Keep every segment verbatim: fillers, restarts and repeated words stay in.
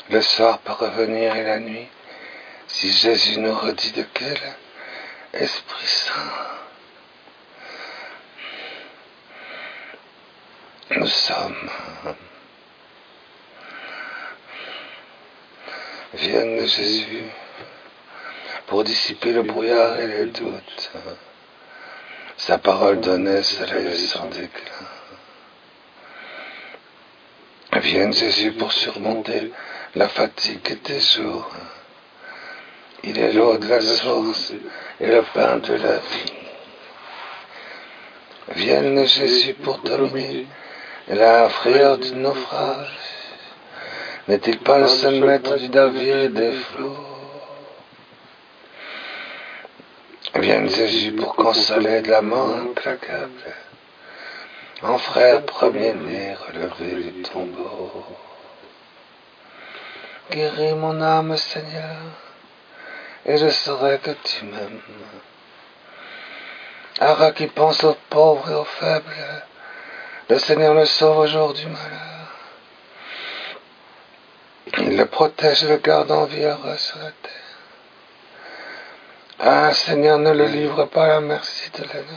Le soir peut revenir et la nuit, si Jésus nous redit de quel Esprit Saint nous sommes. Vienne Jésus pour dissiper le brouillard et les doutes. Sa parole donnait soleil sans déclin. Vienne Jésus pour surmonter la fatigue des jours. Il est l'eau de la source et le pain de la vie. Vienne Jésus pour dominer la frayeur du naufrage. N'est-il pas le seul maître du navire et des flots? Vienne Jésus pour consoler de la mort implacable, en frère premier-né relevé du tombeau. Guéris mon âme, Seigneur, et je saurai que tu m'aimes. Ara qui pense aux pauvres et aux faibles, le Seigneur le sauve au jour du malheur. Il le protège et le garde en vie heureux sur la terre. Ah, Seigneur, ne le livre pas à la merci de l'ennemi.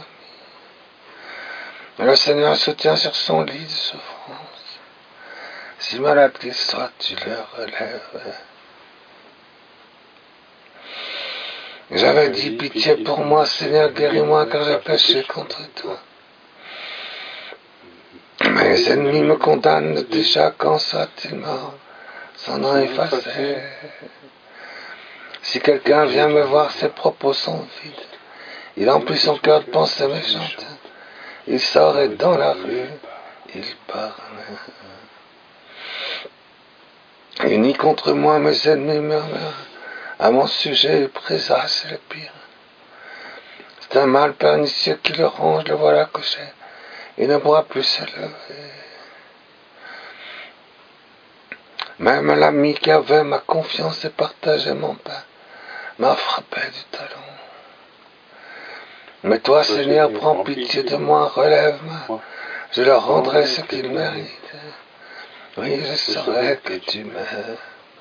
Le Seigneur le soutient sur son lit de souffrance. Si malade qu'il soit, tu le relèves. J'avais dit, pitié pour moi, Seigneur, guéris-moi, car j'ai péché contre toi. Mes ennemis me condamnent déjà, quand soit-il mort, son nom effacé. Si quelqu'un vient me voir, ses propos sont vides. Il emplit son cœur de pensées méchantes. Il sort et dans la rue, il parle. Unis contre moi, mes ennemis murmurent. À mon sujet, il présage le pire. C'est un mal pernicieux qui le ronge, le voilà couché. Il ne pourra plus se lever. Même l'ami qui avait ma confiance et partageait mon pain m'a frappé du talon. Mais toi, Seigneur, prends pitié de moi, relève-moi. Je leur rendrai ce qu'ils méritent. Oui, je saurai que tu m'aimes.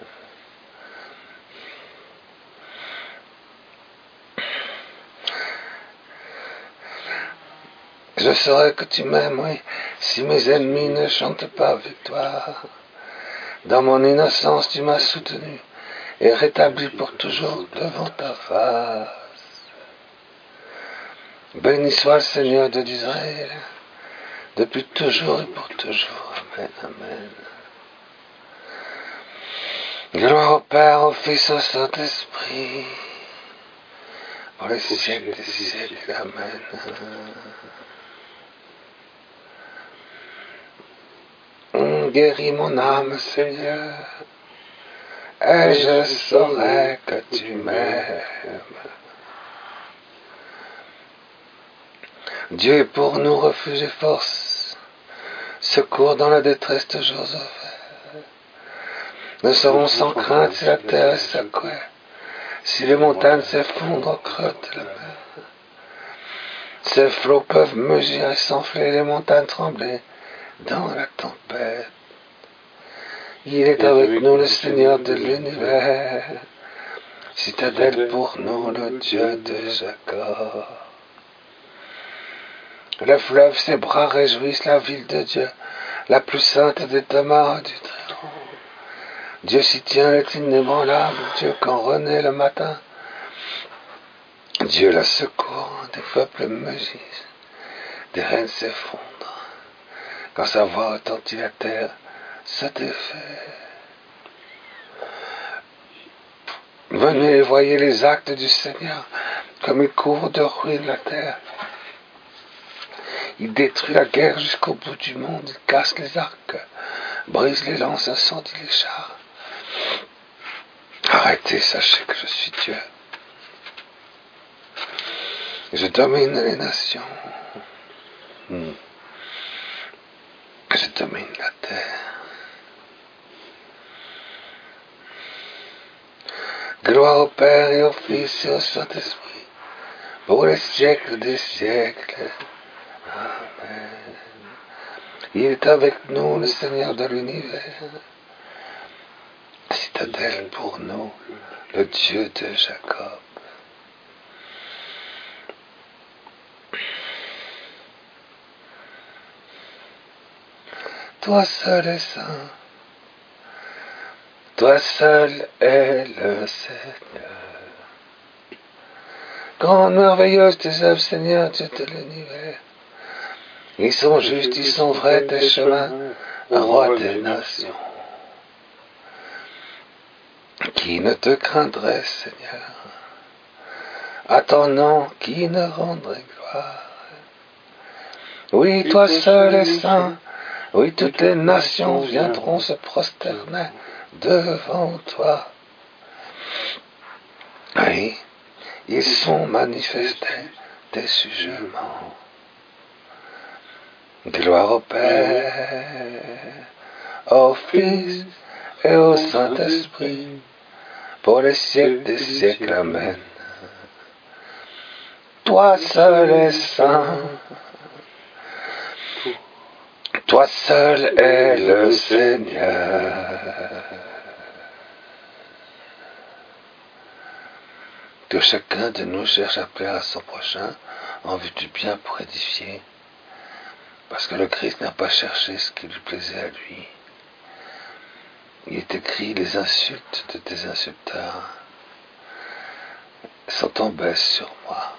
Je saurai que tu m'aimes, oui, si mes ennemis ne chantent pas victoire. Dans mon innocence, tu m'as soutenu et rétabli pour toujours devant ta face. Béni soit le Seigneur de d'Israël, depuis toujours et pour toujours. Amen, amen. Gloire au Père, au Fils, au Saint-Esprit, pour les siècles des siècles. Amen. Guéris mon âme, Seigneur, et je saurai que tu m'aimes. Dieu est pour nous refuge et force, secours dans la détresse de Joseph. Nous serons sans crainte si la terre est secouée, si les montagnes s'effondrent au creux de la mer. Ces flots peuvent mugir et s'enfler, les montagnes trembler dans la tempête. Il est avec nous le Seigneur de l'univers, citadelle pour nous le Dieu de Jacob. Le fleuve, ses bras réjouissent la ville de Dieu, la plus sainte des demeures du Très-Haut. Dieu s'y tient, est inébranlable, Dieu quand renaît le matin. Dieu la secours, des peuples mugissent, des reines s'effondrent. Quand sa voix retentit, la terre se défait. Venez et voyez les actes du Seigneur, comme il couvre de ruines la terre. Il détruit la guerre jusqu'au bout du monde, il casse les arcs, brise les lances, incendie les chars. Arrêtez, sachez que je suis Dieu. Je domine les nations. Hmm. Je domine la terre. Gloire au Père et au Fils et au Saint-Esprit, pour les siècles des siècles. Amen. Il est avec nous, le Seigneur de l'univers, citadelle pour nous, le Dieu de Jacob. Toi seul es saint, toi seul es le Seigneur. Grande merveilleuse tes œuvres, Seigneur, Dieu de l'univers. Ils sont justes, ils sont vrais tes chemins, roi des nations. Qui ne te craindrait, Seigneur? À ton nom, qui ne rendrait gloire? Oui, toi seul es saint. Oui, toutes les nations viendront se prosterner devant toi. Oui, ils sont manifestés tes jugements. Gloire au Père, au Fils et au Saint-Esprit, pour les siècles des siècles. Amen. Toi seul es saint, toi seul es le Seigneur. Que chacun de nous cherche à plaire à son prochain en vue du bien pour édifier, parce que le Christ n'a pas cherché ce qui lui plaisait à lui. Il est écrit: les insultes de tes insulteurs sont tombées sur moi.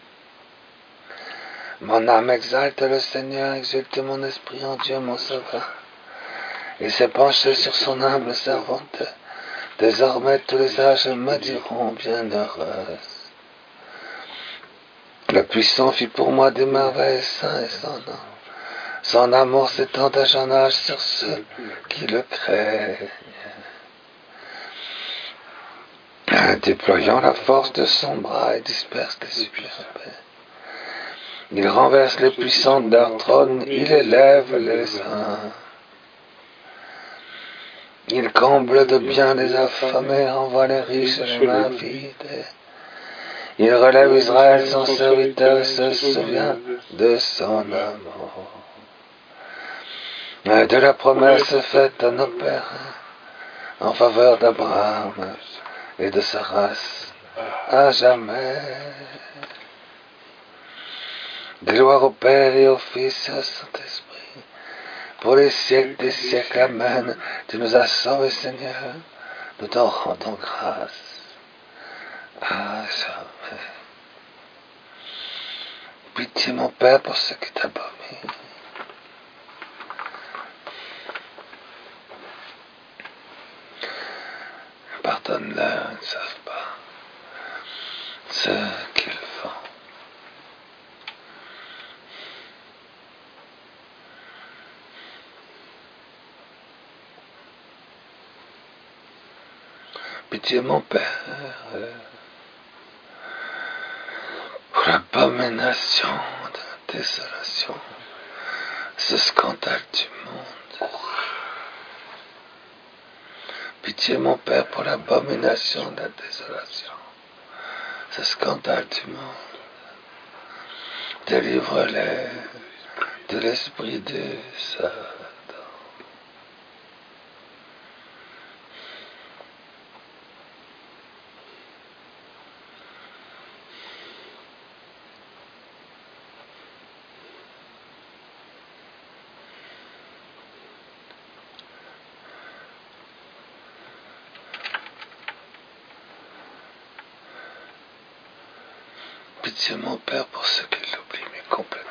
Mon âme exalte le Seigneur, exulte mon esprit en Dieu mon sauveur. Il s'est penché sur son humble servante. Désormais tous les âges me diront bienheureuse. Le puissant fit pour moi des merveilles, saint et sans nom. Son amour s'étend d'âge en âge sur ceux qui le craignent. Déployant la force de son bras, il disperse les usurpés. Il renverse les puissants de leur trône, il élève les saints. Il comble de bien les affamés, renvoie les riches les mains vides. Il relève Israël, son serviteur, et se souvient de son amour. De la promesse faite à nos pères en faveur d'Abraham et de sa race à jamais. Gloire au Père et au Fils et au Saint-Esprit, pour les siècles des siècles. Amen. Tu nous as sauvés, Seigneur. Nous t'en rendons grâce. À jamais. Pitié, mon Père, pour ceux qui t'abominent. Pardonne-leur, ils ne savent pas ce qu'ils font. Pitié, mon Père, pour l'abomination de la désolation, ce scandale du monde. Pitié, mon Père, pour l'abomination de la désolation, ce scandale du monde. Délivre-les de l'esprit de Satan. Pitié, mon Père, pour ceux qui l'oublient, mais complètement.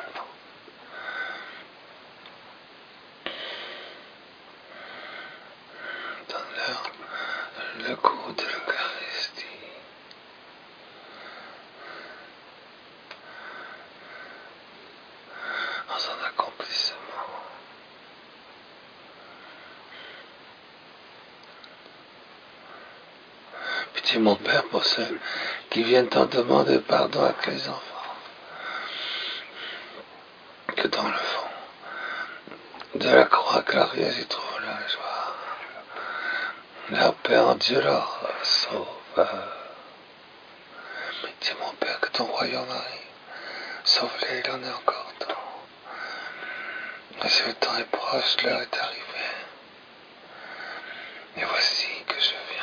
Donne-leur le goût de l'Eucharistie. En son accomplissement. Pitié, mon Père, pour ceux qui viennent en demander pardon avec les enfants, que dans le fond de la croix glorieuse ils trouvent la joie, la paix en Dieu leur sauveur. Pitié, mon Père, que ton royaume arrive, sauve-les, il en est encore temps. Si le temps est proche, l'heure est arrivée, et voici que je viens.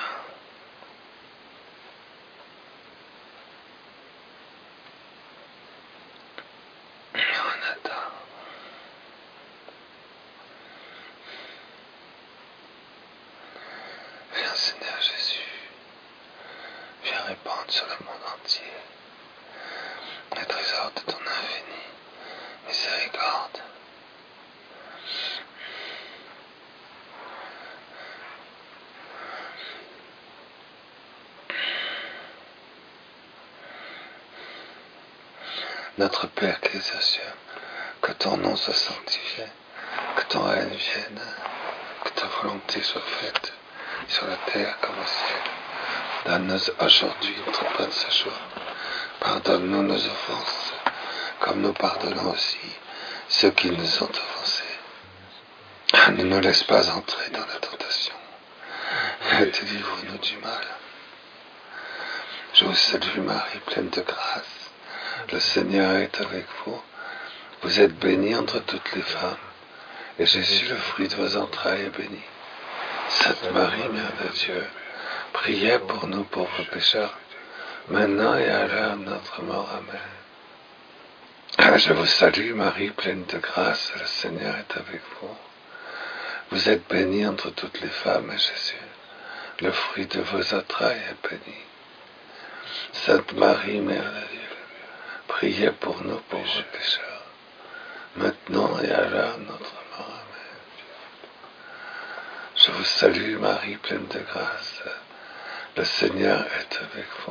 Seigneur Jésus, viens répandre sur le monde entier les trésors de ton infinie miséricorde. Notre Père qui es aux cieux, que ton nom soit sanctifié, que ton règne vienne, que ta volonté soit faite sur la terre comme au ciel. Donne-nous aujourd'hui notre pain de ce jour. Pardonne-nous nos offenses, comme nous pardonnons aussi ceux qui nous ont offensés. Ne nous laisse pas entrer dans la tentation, et délivre-nous du mal. Je vous salue Marie, pleine de grâce. Le Seigneur est avec vous. Vous êtes bénie entre toutes les femmes, et Jésus, le fruit de vos entrailles, est béni. Sainte Marie, Mère de Dieu, priez pour nous pauvres pécheurs, maintenant et à l'heure de notre mort. Amen. Je vous salue Marie, pleine de grâce, le Seigneur est avec vous. Vous êtes bénie entre toutes les femmes, et Jésus, le fruit de vos entrailles, est béni. Sainte Marie, Mère de Dieu, priez pour nous pauvres pécheurs, maintenant et à l'heure de notre mort. Amen. Je vous salue Marie, pleine de grâce, le Seigneur est avec vous.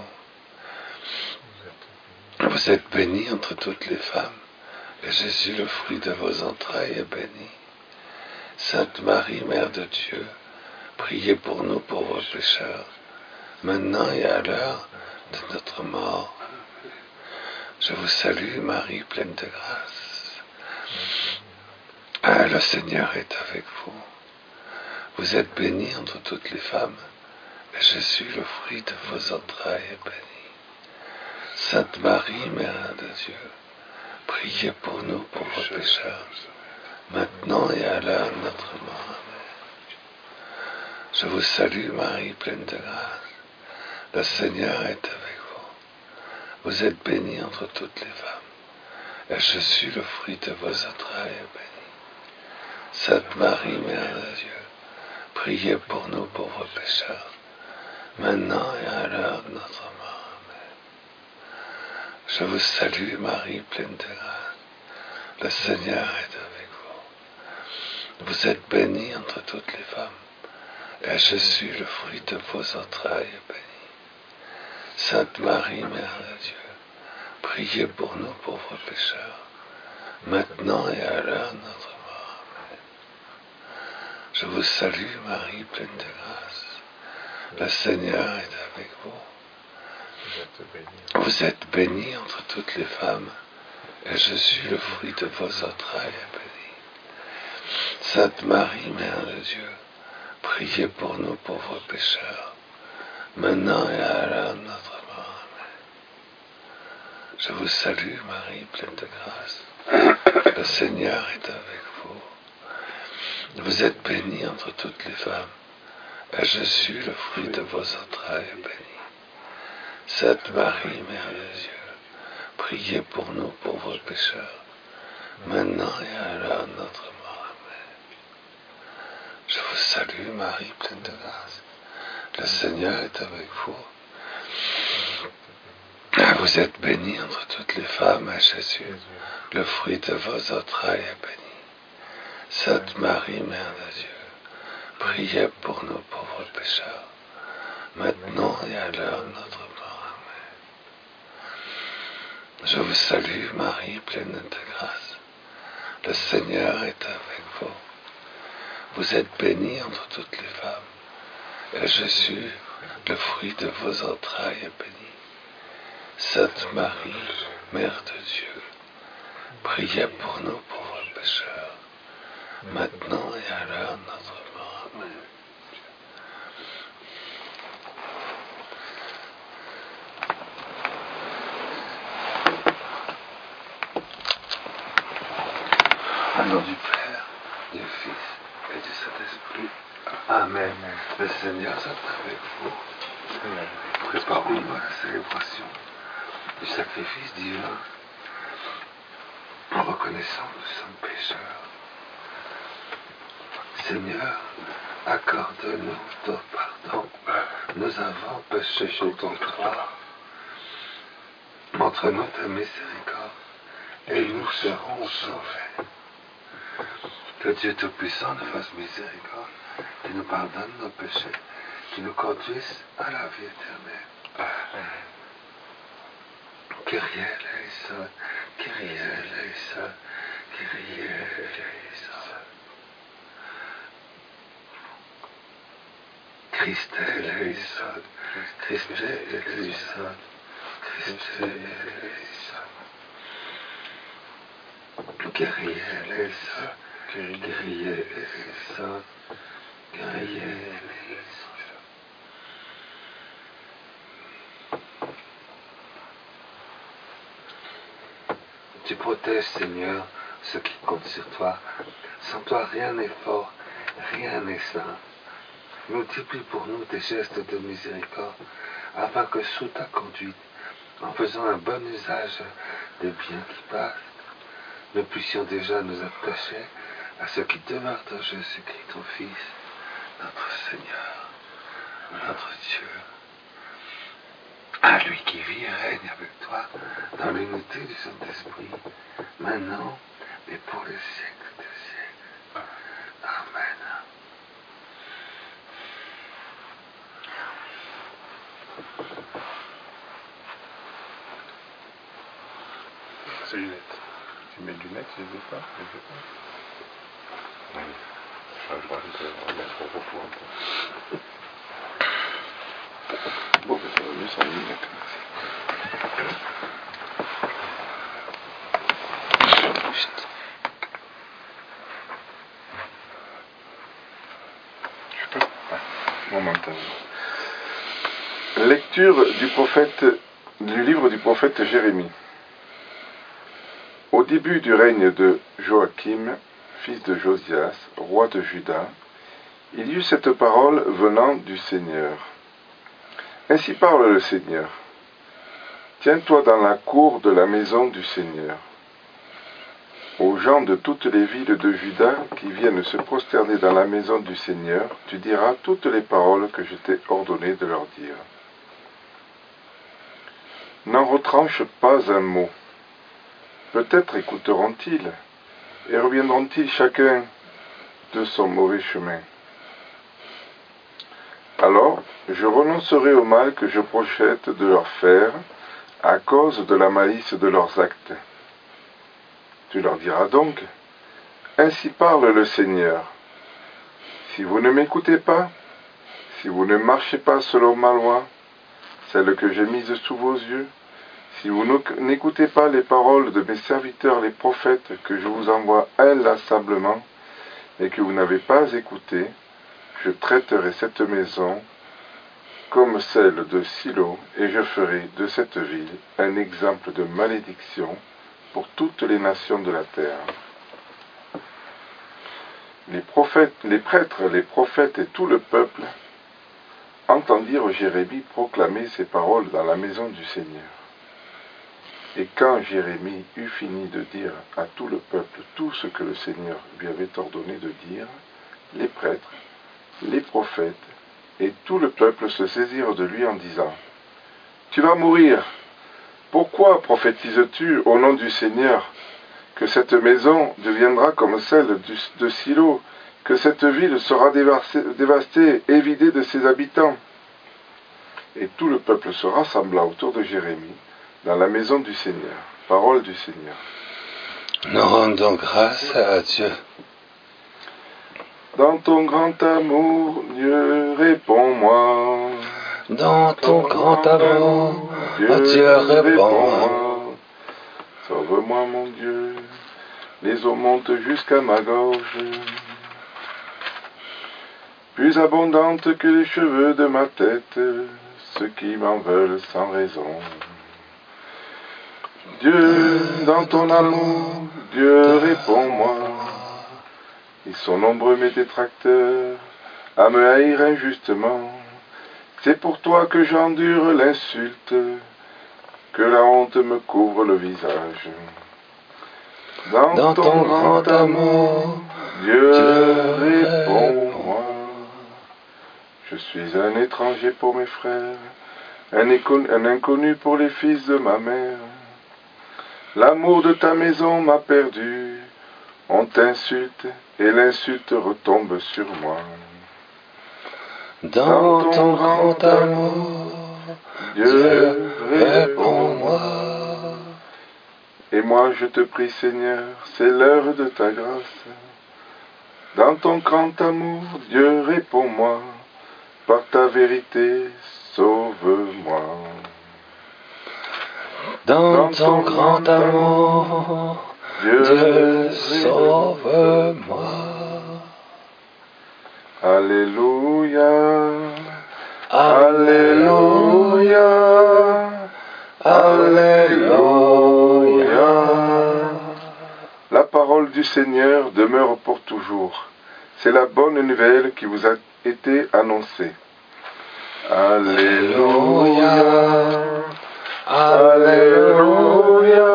Vous êtes bénie entre toutes les femmes, et Jésus, le fruit de vos entrailles, est béni. Sainte Marie, Mère de Dieu, priez pour nous pauvres pécheurs, maintenant et à l'heure de notre mort. Je vous salue Marie, pleine de grâce. Ah, le Seigneur est avec vous. Vous êtes bénie entre toutes les femmes, et Jésus, le fruit de vos entrailles, est béni. Sainte Marie, Mère de Dieu, priez pour nous pauvres pécheurs, maintenant et à l'heure de notre mort. Amen. Je vous salue Marie, pleine de grâce. Le Seigneur est avec vous. Vous êtes bénie entre toutes les femmes, et Jésus, le fruit de vos entrailles, est béni. Sainte Marie, Mère de Dieu, priez pour nous pauvres pécheurs, maintenant et à l'heure de notre mort. Amen. Je vous salue Marie, pleine de grâce. Le Seigneur est avec vous. Vous êtes bénie entre toutes les femmes, et Jésus, le fruit de vos entrailles, est béni. Sainte Marie, Mère de Dieu, priez pour nous pauvres pécheurs, maintenant et à l'heure de notre mort. Amen. Je vous salue Marie, pleine de grâce. Le Seigneur est avec vous. Vous êtes bénie entre toutes les femmes, et Jésus, le fruit de vos entrailles, est béni. Sainte Marie, Mère de Dieu, priez pour nous pauvres pécheurs, maintenant et à l'heure de notre mort. Amen. Je vous salue Marie, pleine de grâce. Le Seigneur est avec vous. Vous êtes bénie entre toutes les femmes, et Jésus, le fruit de vos entrailles, est béni. Sainte Marie, Mère de Dieu, priez pour nous pauvres pécheurs, maintenant et à l'heure de notre mort. Amen. Je vous salue Marie, pleine de grâce. Le Seigneur est avec vous. Vous êtes bénie entre toutes les femmes, et Jésus, le fruit de vos entrailles, est béni. Sainte Marie, Mère de Dieu, priez pour nous pauvres pécheurs, maintenant et à l'heure de notre mort. Amen. Je vous salue Marie, pleine de grâce. Le Seigneur est avec vous. Vous êtes bénie entre toutes les femmes, et Jésus, le fruit de vos entrailles, est béni. Sainte Marie, Mère de Dieu, priez pour nous pauvres pécheurs, maintenant et à l'heure de notre mort. Amen. Au nom du Père, du Fils et du Saint-Esprit. Amen. Le Seigneur soit avec vous. Préparons-nous à la célébration du sacrifice divin en reconnaissant que nous sommes pécheurs. Seigneur, accorde-nous ton pardon. nous avons péché contre toi. Montre-nous ta miséricorde, et nous serons sauvés. Que Dieu Tout-Puissant nous fasse miséricorde, qu'il nous pardonne nos péchés, qu'il nous conduise à la vie éternelle. Amen. Kyrie eleison, Kyrie eleison, Kyrie eleison. Christe eleison, Christe eleison, Christe eleison. Kyrie eleison, Kyrie eleison, Kyrie eleison. Tu protèges, Seigneur, ceux qui comptent sur toi. Sans toi, rien n'est fort, rien n'est saint. Multiplie pour nous tes gestes de miséricorde, afin que sous ta conduite, en faisant un bon usage des biens qui passent, nous puissions déjà nous attacher à ce qui demeure en Jésus-Christ, ton Fils, notre Seigneur, notre Dieu. À lui qui vit et règne avec toi dans l'unité du Saint-Esprit, maintenant et pour les siècles des siècles. Amen. Ces lunettes. Tu mets les lunettes, je les ai pas, je les ai pas. Oui. Je crois que ça va mettre au repos un peu. Bon, ben ça va mieux sans lunettes. Je peux pas. Momentanément. Lecture du prophète, du livre du prophète Jérémie. Au début du règne de Joachim, fils de Josias, roi de Juda, il y eut cette parole venant du Seigneur. Ainsi parle le Seigneur. Tiens-toi dans la cour de la maison du Seigneur. Aux gens de toutes les villes de Juda qui viennent se prosterner dans la maison du Seigneur, tu diras toutes les paroles que je t'ai ordonné de leur dire. N'en retranche pas un mot. Peut-être écouteront-ils et reviendront-ils chacun de son mauvais chemin. Alors, je renoncerai au mal que je projette de leur faire à cause de la malice de leurs actes. Tu leur diras donc, ainsi parle le Seigneur. Si vous ne m'écoutez pas, si vous ne marchez pas selon ma loi, celle que j'ai mise sous vos yeux, si vous n'écoutez pas les paroles de mes serviteurs les prophètes que je vous envoie inlassablement et que vous n'avez pas écouté, je traiterai cette maison comme celle de Silo et je ferai de cette ville un exemple de malédiction pour toutes les nations de la terre. Les prophètes, les prêtres, les prophètes et tout le peuple entendirent Jérémie proclamer ces paroles dans la maison du Seigneur. Et quand Jérémie eut fini de dire à tout le peuple tout ce que le Seigneur lui avait ordonné de dire, les prêtres, les prophètes et tout le peuple se saisirent de lui en disant « Tu vas mourir. Pourquoi prophétises-tu au nom du Seigneur que cette maison deviendra comme celle de Silo, que cette ville sera dévastée et vidée de ses habitants ?» Et tout le peuple se rassembla autour de Jérémie dans la maison du Seigneur. Parole du Seigneur. Nous rendons grâce à Dieu. Dans ton grand amour, Dieu, réponds-moi. Dans ton grand amour, Dieu, réponds-moi. Sauve-moi, mon Dieu. Les eaux montent jusqu'à ma gorge, plus abondantes que les cheveux de ma tête, ceux qui m'en veulent sans raison. Dieu, dans ton amour, Dieu, réponds-moi. Ils sont nombreux mes détracteurs à me haïr injustement. C'est pour toi que j'endure l'insulte, que la honte me couvre le visage. Dans, dans ton, ton grand amour, Dieu, Dieu réponds-moi. Je suis un étranger pour mes frères, un, écon- un inconnu pour les fils de ma mère. L'amour de ta maison m'a perdu, on t'insulte et l'insulte retombe sur moi. Dans ton grand amour, Dieu, réponds-moi. Et moi je te prie Seigneur, c'est l'heure de ta grâce. Dans ton grand amour, Dieu, réponds-moi. Par ta vérité, sauve-moi. Dans ton grand amour, Dieu, sauve-moi. Alléluia, Alléluia, Alléluia. La parole du Seigneur demeure pour toujours. C'est la bonne nouvelle qui vous a été annoncée. Alléluia, Alléluia,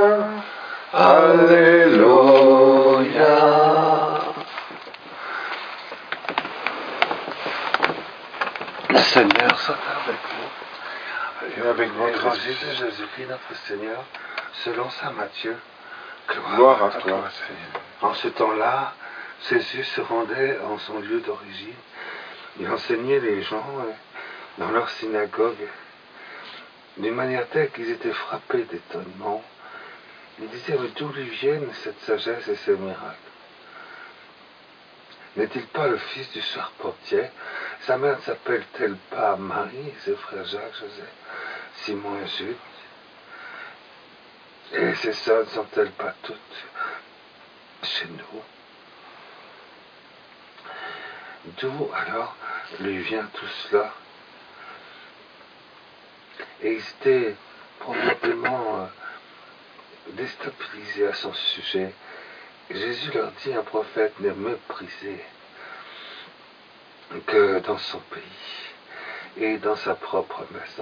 Alléluia. Le Seigneur soit avec vous et avec votre Évangile de Jésus-Christ notre Seigneur, selon saint Matthieu. Gloire, Gloire à à toi, toi, Seigneur. En ce temps-là, Jésus se rendait en son lieu d'origine. Il enseignait les gens dans leur synagogue d'une manière telle qu'ils étaient frappés d'étonnement. Ils disaient, mais d'où lui viennent cette sagesse et ces miracles? N'est-il pas le fils du charpentier? Sa mère ne s'appelle-t-elle pas Marie, ses frères Jacques, Joseph, Simon et Jude? Et ses sœurs ne sont-elles pas toutes chez nous? D'où alors lui vient tout cela? Et ils étaient probablement euh, déstabilisés à son sujet. Jésus leur dit, un prophète n'est méprisé que dans son pays et dans sa propre maison.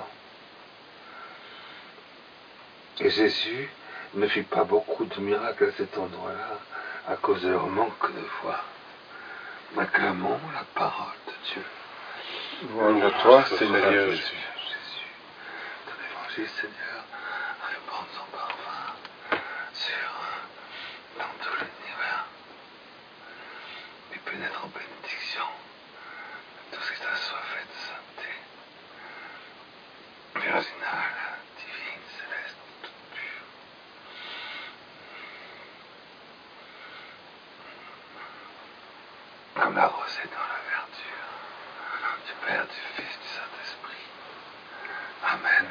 Et Jésus ne fit pas beaucoup de miracles à cet endroit-là à cause de leur manque de foi. Acclamons la parole de Dieu. Gloire à toi, Seigneur Jésus. Jésus, ton évangile, Seigneur, répand son parfum sur dans tout l'univers et pénètre en bénédiction tout ce qui t'a soit fait de sainteté, virginale, divine, céleste, toute pure. Comme la rosée dans la verdure du Père, du Fils, du Saint-Esprit. Amen.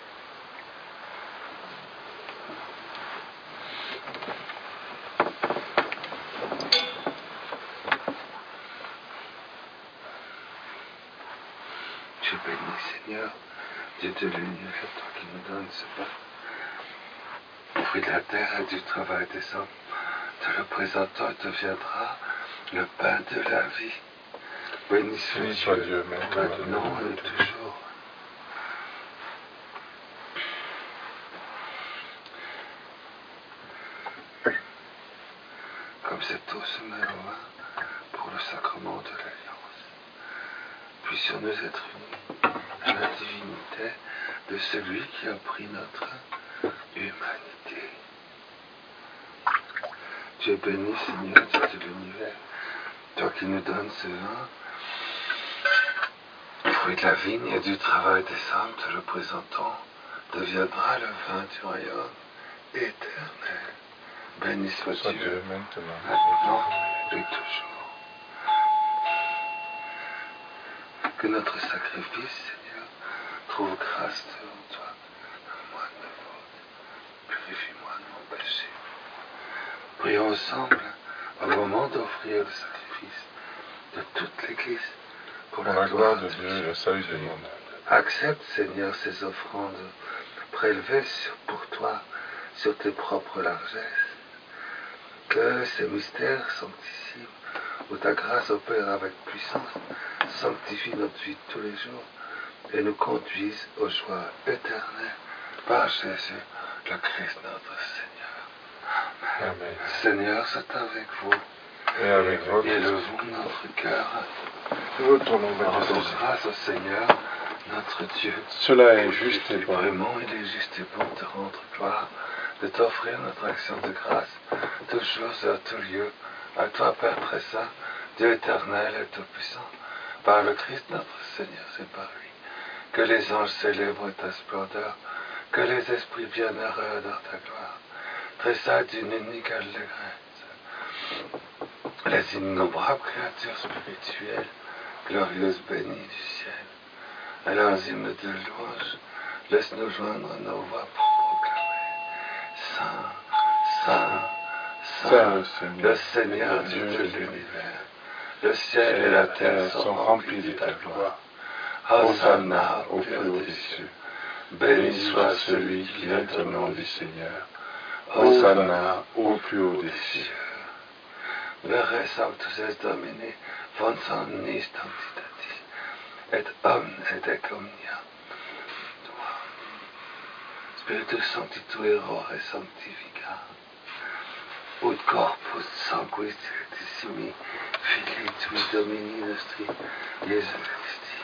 Je bénis, Seigneur, Dieu de l'univers, toi qui nous donnes ce pain, le fruit de la terre et du travail des hommes. Te le présentant, il deviendra le pain de la vie. Béni soit, soit Dieu, Dieu, maintenant et toujours. Comme cette eau se mêle au vin pour le sacrement de l'alliance, puissions-nous être unis à la divinité de celui qui a pris notre humanité. Dieu béni, Seigneur, Dieu de l'univers, toi qui nous donnes ce vin, fruit de la vigne et du travail des hommes, te le présentant, deviendra le vin du royaume éternel. Béni soit, soit Dieu, Dieu maintenant, maintenant et toujours. Que notre sacrifice, Seigneur, trouve grâce devant toi. Donne-moi de mes fautes, purifie-moi de mon péché. Prions ensemble au moment d'offrir le sacrifice de toute l'Église pour la, la gloire, gloire de Dieu et le salut du monde. Accepte, Seigneur, ces offrandes prélevées sur, pour toi sur tes propres largesses. Que ces mystères sanctissimes, où ta grâce opère avec puissance, sanctifie notre vie de tous les jours et nous conduise aux joies éternelles par Jésus, le Christ notre Seigneur. Amen. Amen. Seigneur, c'est avec vous Et avec votre élevons notre cœur Nous retournons vers Rendons Jésus. grâce au Seigneur, notre Dieu. Cela est juste et bon. Vraiment, il est juste et bon de rendre gloire, de t'offrir notre action de grâce, toujours et à tout lieu, à toi, Père très saint, Dieu éternel et tout-puissant, par le Christ notre Seigneur, c'est par lui, que les anges célèbrent ta splendeur, que les esprits bienheureux adorent ta gloire, très saint d'une unique allégresse. Les innombrables créatures spirituelles, glorieuses bénies du ciel, à leurs hymnes de louange, laisse-nous joindre nos voix pour proclamer Saint, Saint, Saint, Saint, le Seigneur Dieu de l'univers. Le ciel et la terre sont remplis de ta gloire. Hosanna au plus haut des cieux. Béni soit celui qui vient au nom du Seigneur. Hosanna au plus haut des cieux. Vere sanctus est Domine, von sannis sanctitatis, et omne et ec omnia. Spiritus Sancti tu errore sanctifica, ut corpus sanguis rectissimi, Filii tui Domini nostri, Iesu Christi.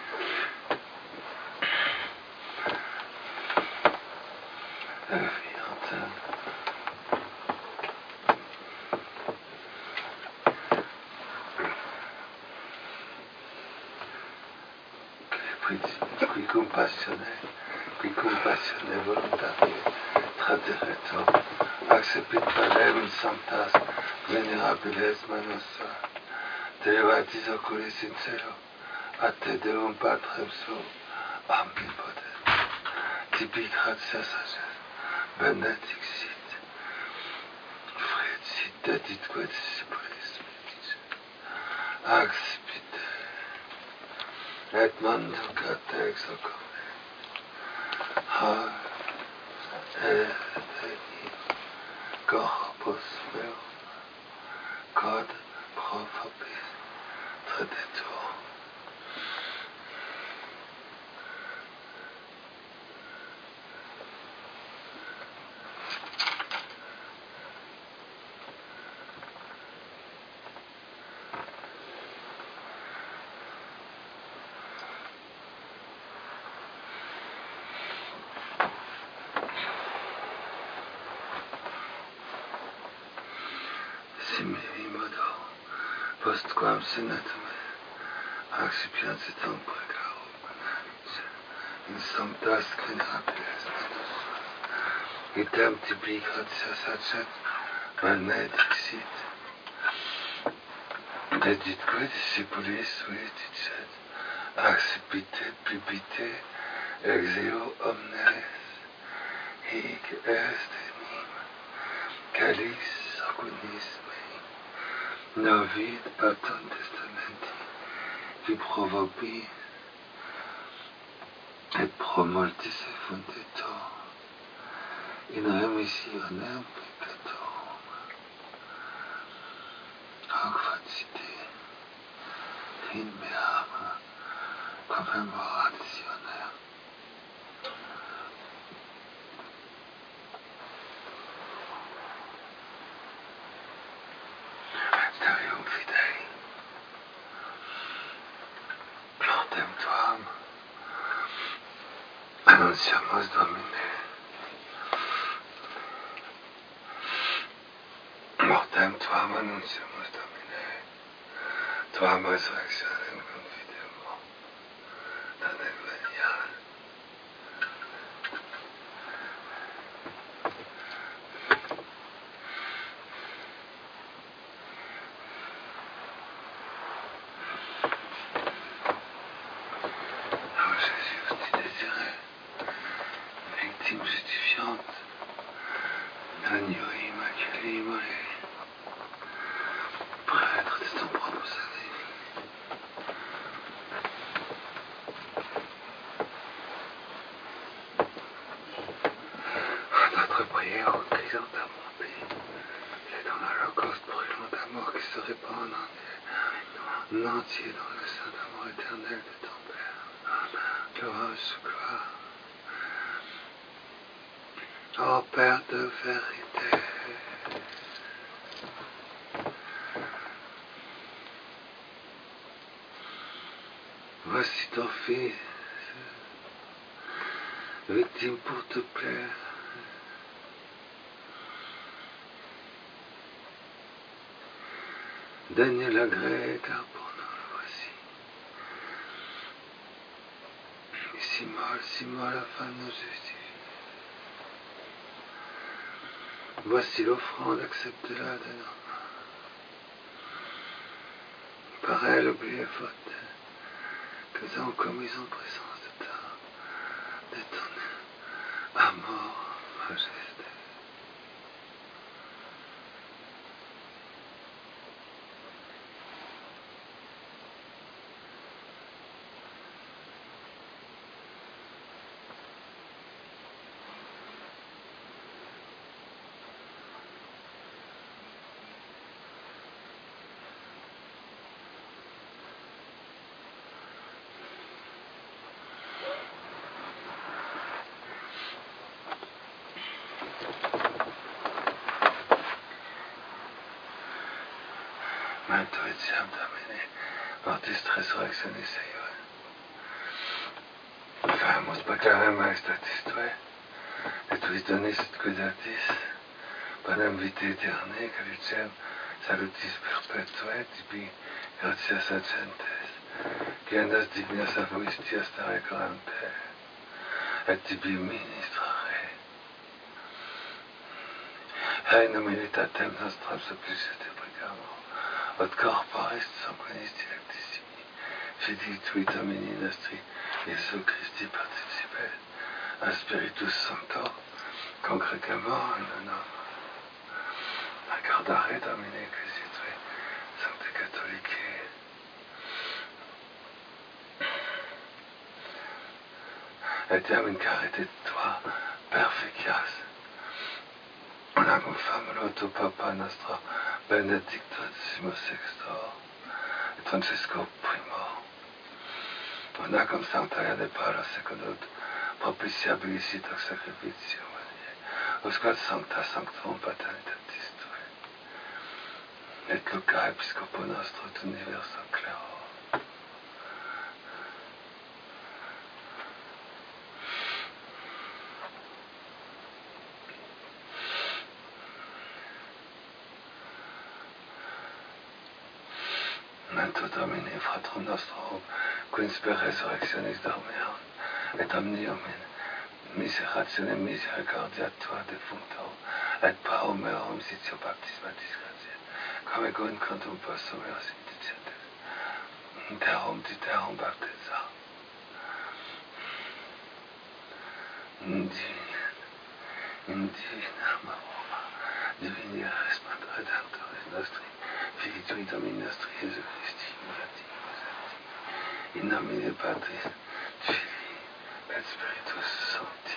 Qui compassionne, qui compassionne volontarie, traderetur, accepit parem sanctas, venerabiles manos, Devatis oculis in cielo, a te Deum Patrem suo, omnipotens, tibi gratia sagesse, benedicit, frecit deditque discipulis medici, accipite, et mandicate ex occorre, ha, et corpus meum, cod pro vobis traditur. Simili modo, postquam senatum accipiens et tam precarum, in sanctas venerabilis manus, item tibi gratia sacet, benedicit, deditque discipulis sui dicet, accipite bibite, exeo omnes, hic est enim, calis agonis mei, novit patum testamenti, qui pro vobis et pro mortis effunditur, in remissionem peccatorum, hoc facite in meam commemorationem. Mysterium Fidei, Plotem Tuam, annunciamus Domine, mortem Tuam annunciamus Domine, Tuam resurrectionem confidemo, tamen veniam. Oh Jésus, tu désirais, victime justifiante, agneau immaculé immolé, prêtre de ton propre salut. Notre prière en criant ta montée, et dans l'holocauste brûlant d'amour qui se répand en entier, en entier dans le sein d'amour éternel de ton Père. Louange, gloire. Ô Père de vérité, ton Fils, victime pour te plaire. Daigne l'agréer, car pour nous le voici. Si mal, si mal afin de nous justifier. Voici l'offrande, accepte-la de nos mains. Par elle, oublie les fautes que nous avons commises en présence de ta, de ton amour, majesté. Intuizione Domini, Ortis resurrectionis Eioi. Famus proclamare majestatis Tuae, et tuis donis et cuidatis, panem vitae aeternae, calicem salutis perpetuae, tibi gratias agentes, qui andas dignas avoistias stare corante, et tibi ministrare. Hae nominitatem nostram suppliciate precamo. Od corporis sanguinis dilectissimi, fidi tui Domini nostri, Iesu Christi participet, a Spiritus Sancto, congregament in nom. Accordare Domini Ecclesiae, Sancte Catholicae. Etiam in carite tua perficias, unam famuloto Papa nostro, Benedictissimo Sextor, et Francesco Primo, Bonacum Sanctaria de Paula Secundum, propitiabilis hoc sacrificium Maria, usquad Sancta Sanctorum Paternitatis Tuae, et Luca Episcopo nostro et universum clero. Manto Domini fratrum nostrum, qui per resurrectionis dormiam, et omnium in miseratione misericordia tua defuncto, et parum meorum sitio baptismatis gratia, come ego in contum possum eos indicentes, interum diterum baptiza. In divina, in divina aroma, divini resplendor redemptoris nostri, Fili tui Domini nostri, Iesu Christi, Murati, Murati, in nomine Patris, Filii, et Spiritus Sancti.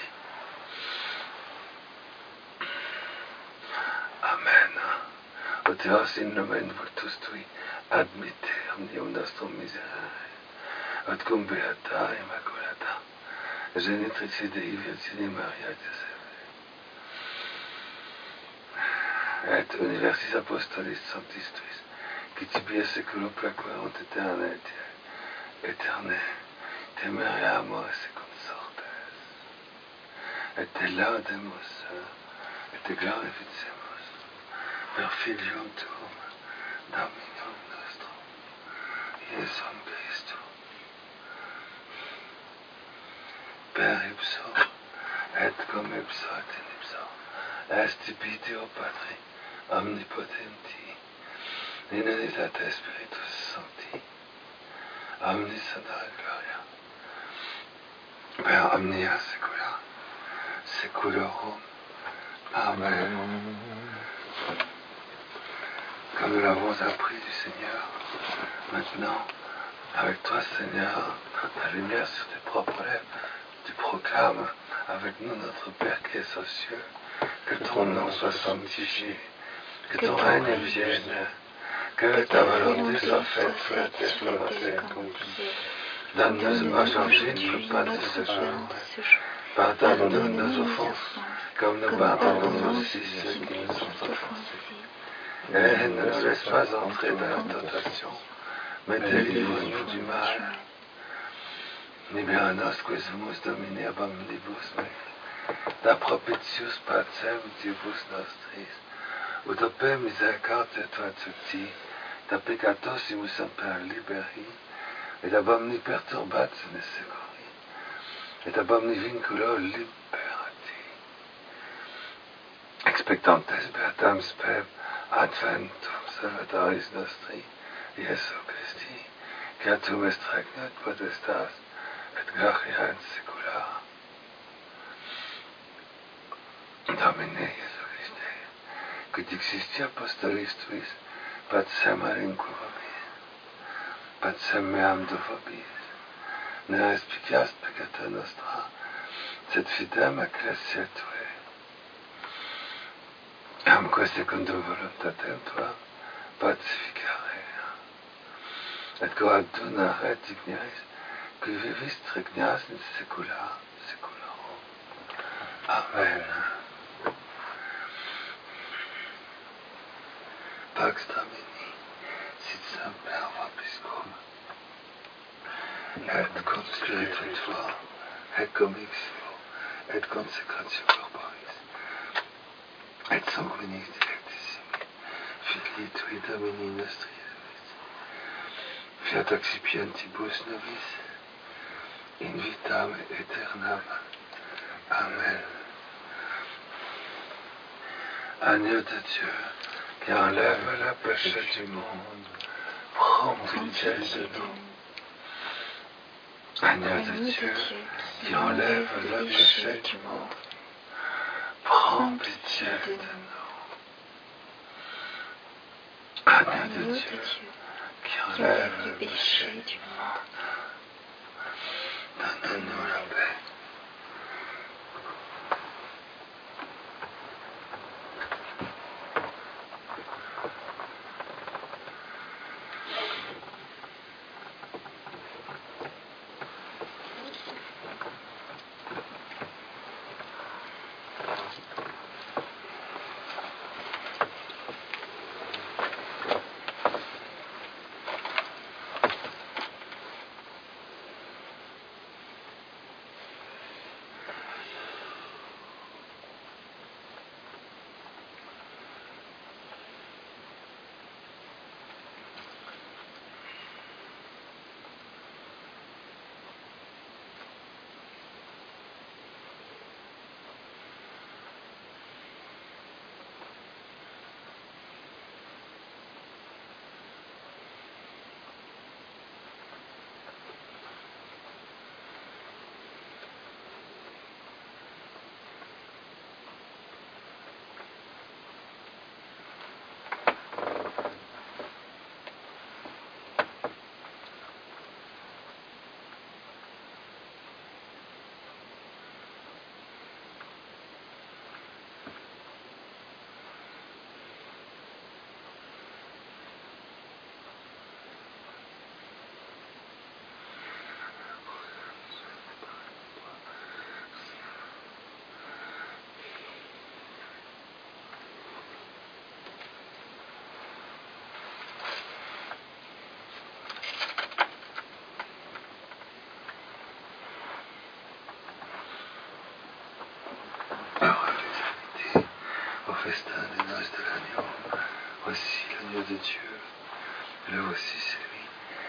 Amen. Ut eos in nomen vultus tui, admite omnium nostrum miserere, ut cum beata immaculata, genitrice Dei Virgine Maria Joseph, et universis apostolis sanctis tuis, qui tibi seculum placuerunt aeternae, aeternae, temeriamus et consortes, et te laudemus, et te glorificemus, per Filium tuum, Dominum nostrum, Iesum Christum, per ipso, et cum ipso et in ipso, est tibi Deo Patri, omnipotenti, in unitate Spiritus Sancti, omnis honor et gloria, per omnia secula, seculorum. Amen. Comme nous l'avons appris du Seigneur, maintenant, avec toi Seigneur, ta lumière sur tes propres lèvres, tu proclames avec nous notre Père qui est aux cieux, que ton nom soit sanctifié, que ton règne vienne, que ta volonté soit faite sur la terre comme en terre. Donne-nous aujourd'hui notre pain de ce jour. Pardonne-nous nos offenses, comme nous pardonnons aussi ceux qui nous ont offensés. Et ne nous laisse pas entrer dans la tentation, mais délivre-nous du mal. Liberanos quis humus Domini ab omnibus me, da propitius pacem diebus nostris, ut opem misericordia tua tutti, da peccatosimus semper liberi, et ab omni perturbatio securi, et ab omni vinculo liberati. Expectantes beatam spem adventum Salvatoris nostri, Iesu Christi, creatum est regnat potestas, et gloria in saecula. Domine Iesu Christe, quid dixisti apostolis tuis, pacem arinque vobis, pacem meam do vobis, ne respicias peccata nostra, sed fidem ecclesia Tuae. Amque secundum voluntatem Tuam pacificare, et coadunare dignias, qui vivis regnias in saecula saeculorum. Amen. Pax Domini, sit semper vobiscum, et cum spiritu tuo, et commixio, et consecratio corporis, et sanguinis dilectissimi, Filii Tui Domini nostri Christi, fiat accipientibus nobis, in vitam aeternam. Amen. Agneau de Dieu, qui enlève le péché du monde, prends pitié de nous. Agneau de Dieu, qui enlève le péché du monde, prends pitié de nous. Agneau de Dieu, qui enlève le péché du monde, donne-nous la paix. Festin des noces de l'agneau, voici l'agneau de Dieu, le voici celui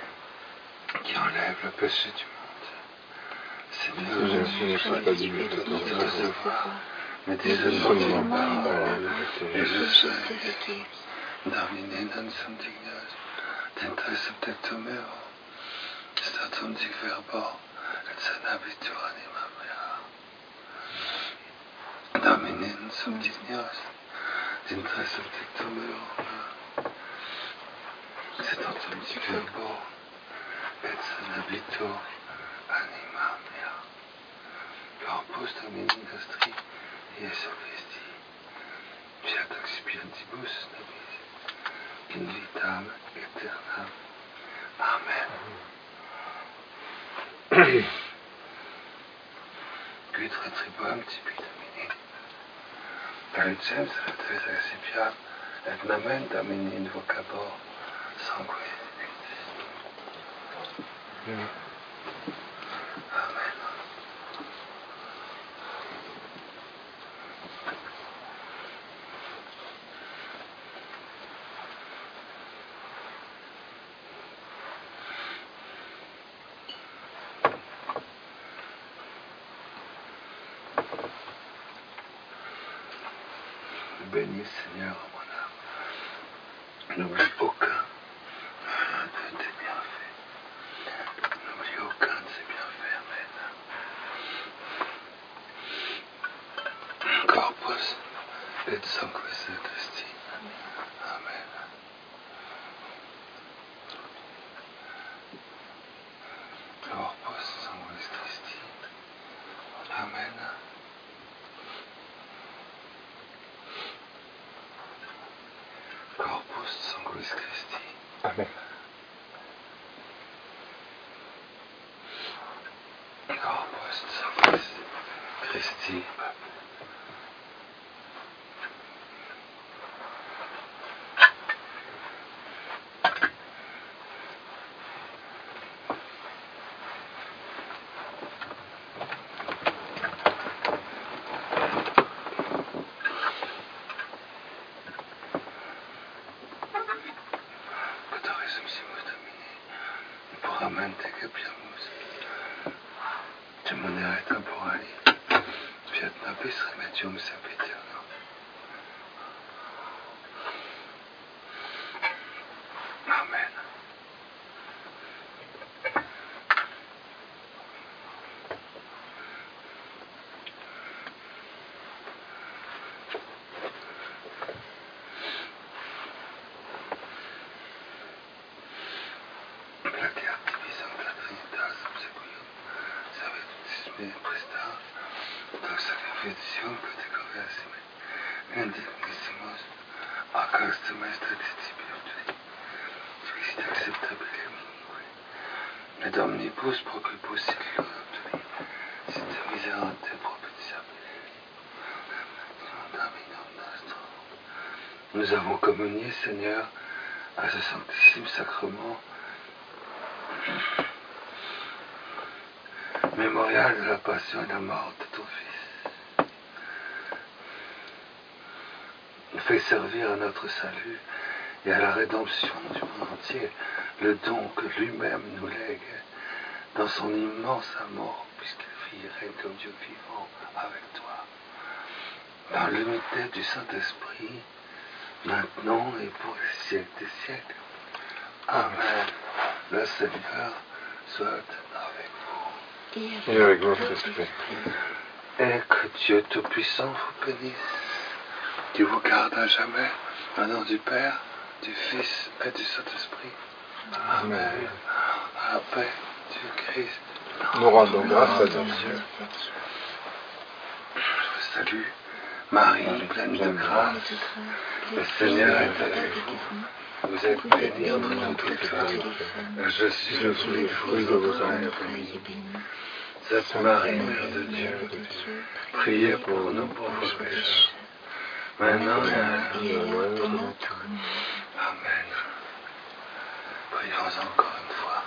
qui enlève le péché du monde. Seigneur, je ne suis pas digne de te recevoir, mais dis seulement une parole, et je serai guéri. Domine non sum dignos, tentre subtectum meo, statum dic verbo, et sanabitur anima mea. Domine non sum dignos, tentre subtectum meo, statum dic verbo, et sanabitur anima mea. Corpus Domini nostri, Iesu Christi, fiat accipientibus nobis, in vitam aeternam. Amen. Quid retribuam tibi Domini, calicem salutis recipiam, et nomen Domini invocabor, sanguis. bénis, Seigneur, mon âme. N'oublie aucun de tes bienfaits. N'oublie aucun de ses bienfaits, Amen. Corpus et sanguis Christi. Amen. Corpus sanguis Christi. Amen. Corpus sanguis Christi. Amen. Corpus sanguis Christi. Poramente capiamus, cemunere temporali, fiat nobis remedium sempiterno. Amen. Placeat divisam Trinitas obsequium, savetis presta, dox sacrificium categoriassime, indignissimus, accustum est statistibiutri, Christi acceptabile minique, et omnibus procubus siculum sit miserante propitiabile. Dominum nostrum. Nous avons communié, Seigneur, à ce sanctissime sacrement, mémorial de la passion et de la mort de ton Fils. Fais servir à notre salut et à la rédemption du monde entier le don que lui-même nous lègue dans son immense amour, puisqu'il vit et règne comme Dieu vivant avec toi, dans l'unité du Saint-Esprit, maintenant et pour les siècles des siècles. Amen. Le Seigneur soit avec vous. Et avec votre esprit. Et que Dieu Tout-Puissant vous bénisse, qui vous garde à jamais, au nom du Père, du Fils et du Saint-Esprit. Amen. Amen. À la paix du Christ. Nous rendons grâce à Dieu. Je vous salue, Marie, pleine de grâce. Le Seigneur est avec vous. Vous êtes bénie entre toutes les femmes. Et Jésus, le fruit de vos entrailles, est béni. Sainte Marie, Mère de Dieu, priez pour nous pauvres pécheurs, maintenant et à l'heure de notre mort. Amen. Prions encore une fois.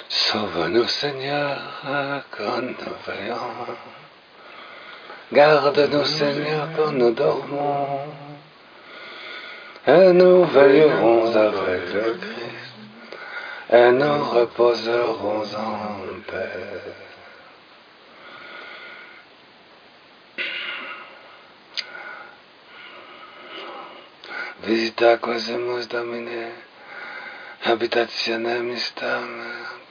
Sauve-nous, Seigneur, quand nous veillons. Garde-nous, Seigneur, quand nous dormons. Et nous veillerons avec le Christ, et nous reposerons en paix. Visita quaesemus Domine, habitationem istam.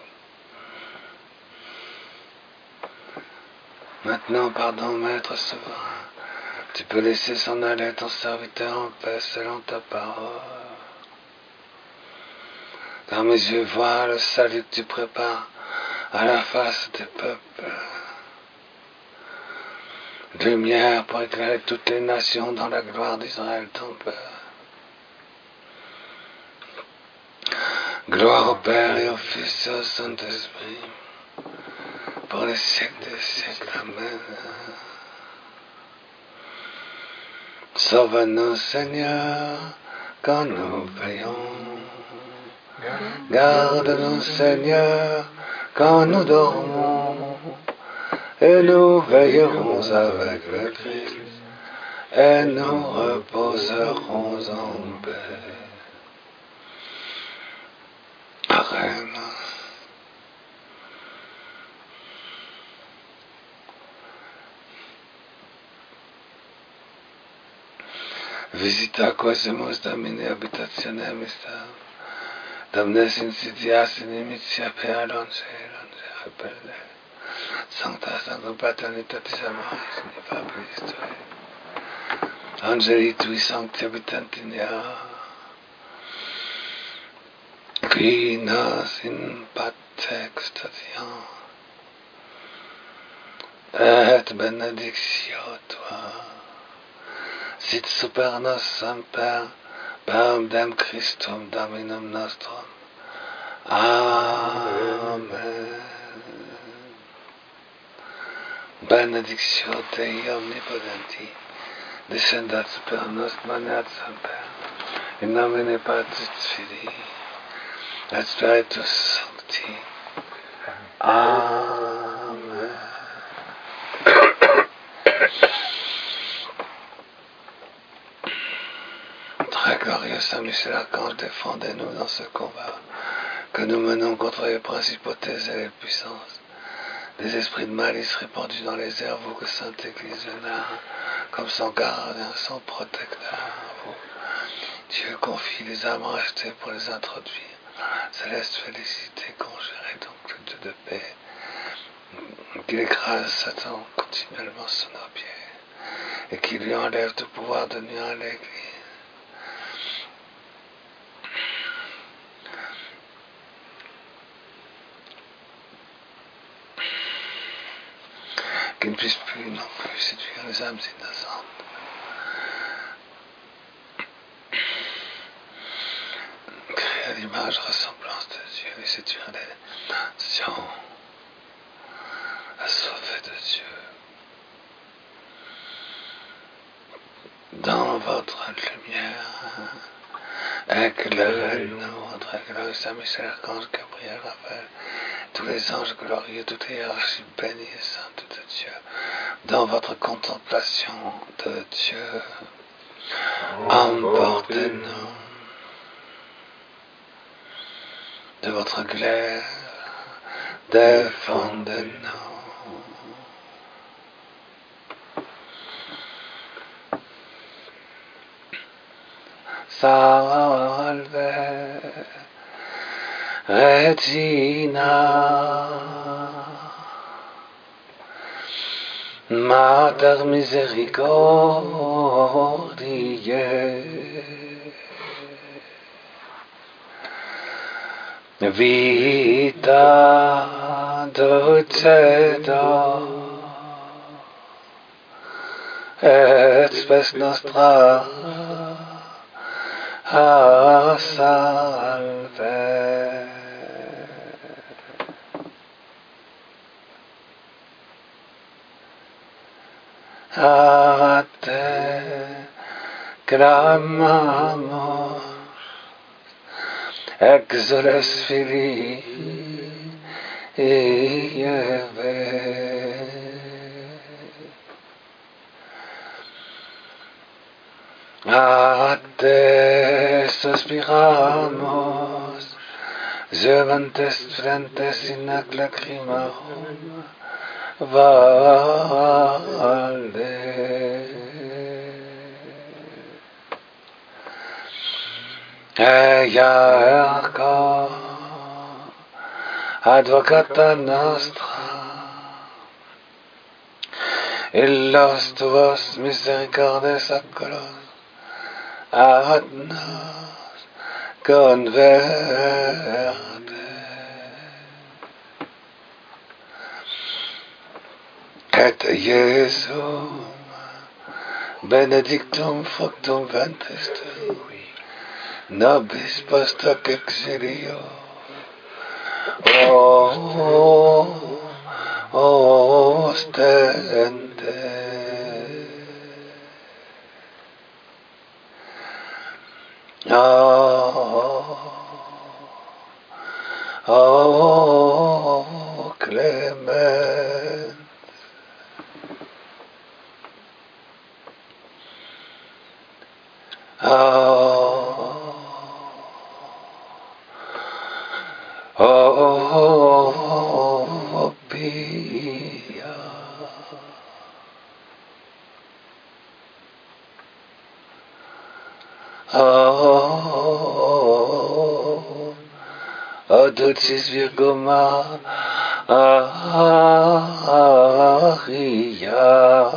Maintenant, pardon, Maître souverain, tu peux laisser s'en aller ton serviteur en paix selon ta parole. Car mes yeux voient le salut que tu prépares à la face des peuples. Lumière pour éclairer toutes les nations dans la gloire d'Israël, ton Père. Gloire au Père et au Fils et au Saint-Esprit, pour les siècles des siècles. Amen. Sauve-nous, Seigneur, quand nous veillons. Garde-nous, Seigneur, quand nous dormons. Et nous veillerons avec le Christ, et nous reposerons en paix. Amen. Visita quaesemus Domine habitationem istam. Domnes insidias inimitia per longe, longe repelle. Sancta Sancta Paternitatis Amoris, Nefabilis Tui. Angeli Tui Sancti Habitantinia. Qui nos in pace custodiam. Et benedictio Tua. Sit super nos semper, per dem Christum Dominum nostrum. Amen. Benedictio Dei Omnipotenti, descendat super nos maneat semper, in nomine Patris Filii, et Spiritus Sancti. Amen. Très glorieux Saint Michel Archange, défendez-nous dans ce combat que nous menons contre les principautés et les puissances, des esprits de malice répandus dans les airs, vous que Sainte Église vénère, comme son gardien, son protecteur. Vous, Dieu confie les âmes rachetées pour les introduire. Céleste félicité, conjurez donc le Dieu de paix, qu'il écrase Satan continuellement sous nos pieds, et qu'il lui enlève tout pouvoir de nuire à l'Église. Qu'il ne puisse plus non plus séduire les âmes innocentes. Créer à l'image ressemblance de Dieu et séduire les nations assoiffées de Dieu. Dans votre lumière, éclairez-nous, votre glorieux Saint Michel Archange, Gabriel, Raphaël, tous les anges glorieux, toutes les hiérarchies bénies et saintes de Dieu, dans votre contemplation de Dieu, emportez-nous de votre glaive, défendez-nous. Salve Regina, Mater Misericordiae, Vita Dulcedo, et spes nostra, a salve. A te clamamus, exules Filii A te suspiramos, llevantes frentes in ac lacrimarum, valde. Eia erga, advocata nostra, illos tuos misericordes oculos, ad nos converte. Et Iesum benedictum fructum ventris tui, nobis post hoc exilio. O, ostende. Oh, oh, clement. Oh, oh, pia. Oh, oh, dulcis Virgo Maria.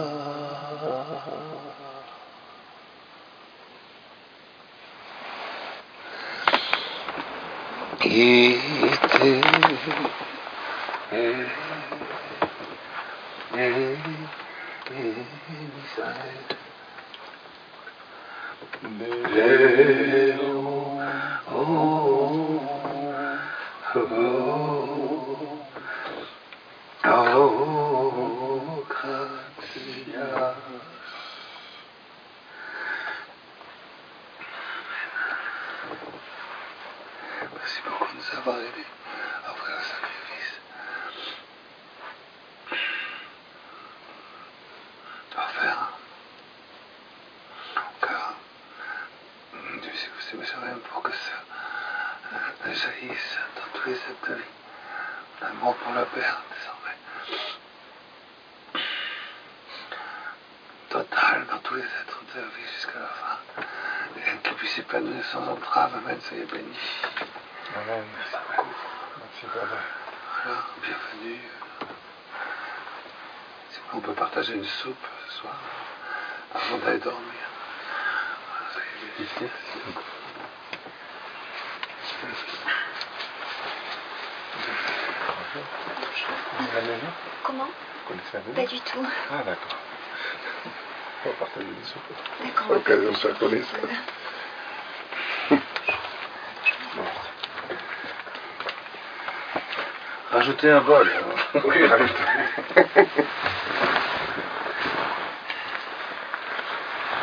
Ite, eh, eh, Deo, oh, oh, oh, gratia. Merci beaucoup de nous avoir aidés à offrir un sacrifice. Offert. Car Dieu sait que c'est même pour que ça jaillisse dans tous les actes de vie. L'amour pour le Père, désormais. Total dans tous les êtres de la vie jusqu'à la fin. Et qu'il puisse épanouir sans entrave. Amen, soyez bénis. Amen. Merci beaucoup. Merci, Papa. Voilà, bienvenue. Si vous voulez, on peut partager une soupe ce soir, avant d'aller dormir. Voilà, soyez bénis. Ici. Vous connaissez la maison? Comment? Vous connaissez la maison? Pas du tout. Ah, d'accord. On va partager des soupes. D'accord. À l'occasion de faire connaissance. Rajoutez un bol. Oui, rajoutez.